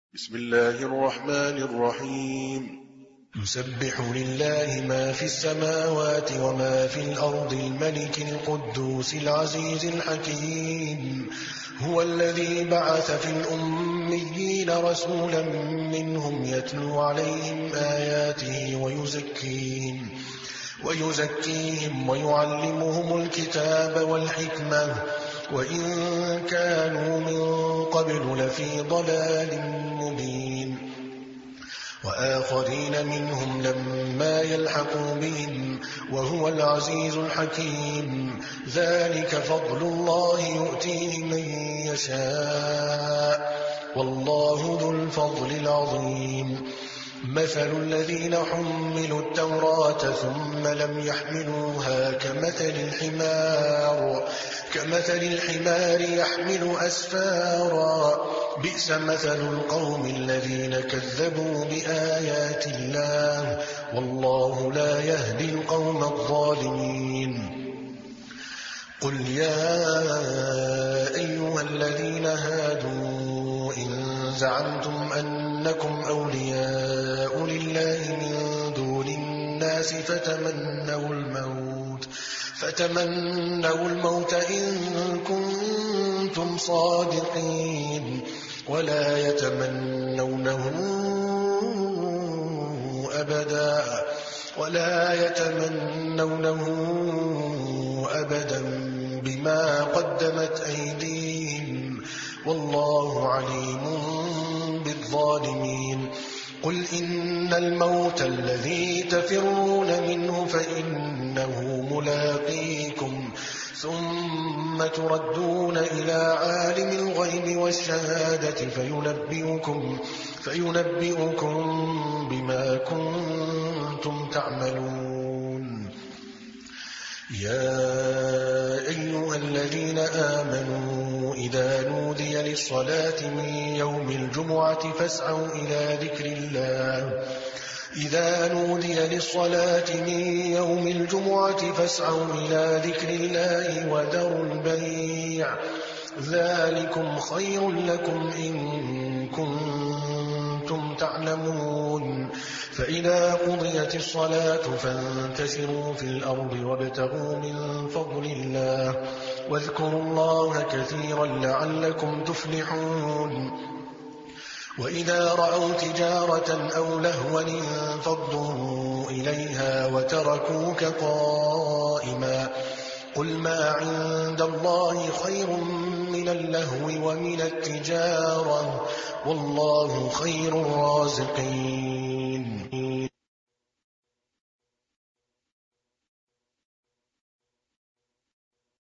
بسم الله الرحمن الرحيم. يسبح لله ما في السماوات وما في الأرض الملك القدوس العزيز الحكيم. هو الذي بعث في الأميين رسولا منهم يتلو عليهم آياته ويزكيهم ويعلمهم الكتاب والحكمة وإن كانوا من قبل لفي ضلال مبين. وآخرين منهم لما يلحقوا بهم وهو العزيز الحكيم. ذلك فضل الله يؤتيه من يشاء والله ذو الفضل العظيم. مثل الذين حملوا التوراة ثم لم يحملوها كمثل الحمار يحمل أسفارا بئس مثل القوم الذين كذبوا بآيات الله والله لا يهدي القوم الظالمين. قل يا أيها الذين هادوا إن زعمتم أنكم أولياء لله من دون الناس فتمنوا الموت إن كنتم صادقين ولا يتمنونه أبدا بما قدمت أيديهم والله عليم بالظالمين. قل إن الموت الذي تفرون منه فإنه ملاقيكم ثم تردون إلى عالم الغيب والشهادة فينبئكم بما كنتم تعملون. يا أيها الذين آمنوا إذا نودي للصلاة من يوم الجمعة فاسعوا إلى ذكر الله وذروا البيع ذلكم خير لكم إن كنتم تعلمون. فإذا قضيت الصلاة فانتشروا في الأرض وابتغوا من فضل الله واذكروا الله كثيرا لعلكم تفلحون. وإذا رأوا تجارة أو لهوا انفضوا إليها وتركوك قائما قل ما عند الله خير من اللهو ومن التجارة والله خير الرازقين.